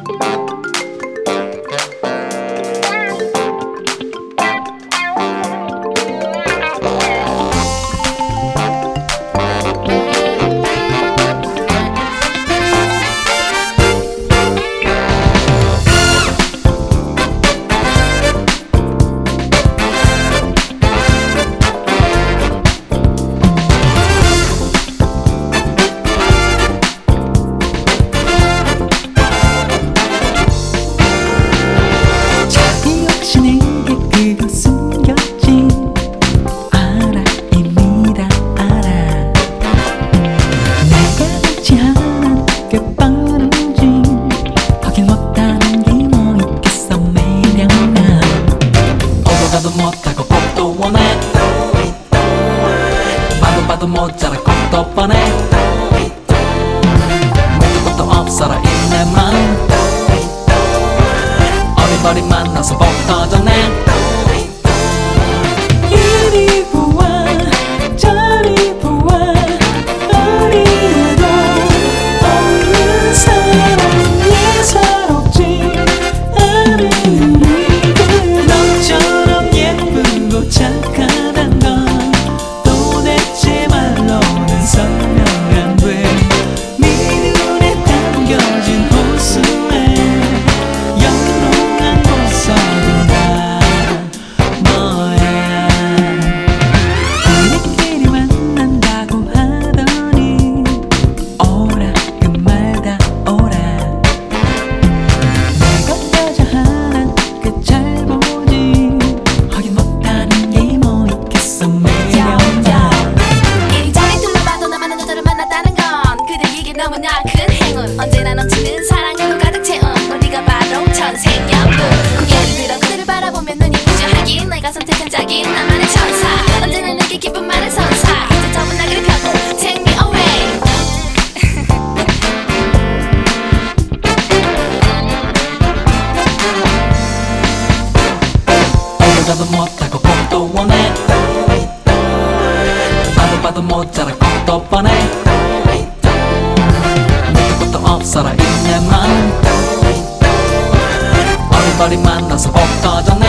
못하고 꼭또 원해 봐도 모자라 꼭또 뻔해 믿을 것도 없어라 이내만 어린 만나서 복 터졌네 이리 보아 저리 보아 어리라도 없는 사람 예사롭지 않은 우리들 너처럼 예쁘고 착하단 건 도대체 말로는 설명 안 돼 네 눈에 담겨진 호수에 영롱한 보석은 다 너야 우리끼리 만난다고 하더니 오라 그 말 다 오라 내가 여자 하나 그 잘 보지 하긴 못하는 게 뭐 있겠어 매력이야 이리저리 둘러봐도 나만한 여자를 만났다는 건 그대 이게 너무나 큰 행운 언제나 넘치는 사랑으로 가득 채운 우리가 바로 천생연분 고개를 들어 그대를 바라보면 눈이 부셔하긴 내가 선택한 짝인 나만의 천사 언제나 내게 기쁜 말을 선사 이제 접은 나그를 펴고 take me away 어려가도 못하고 꼭또 원해 봐도 모자라 꼭또 뻔해 믿을 것도 없어라 이내만 어린 만나서 복 터졌네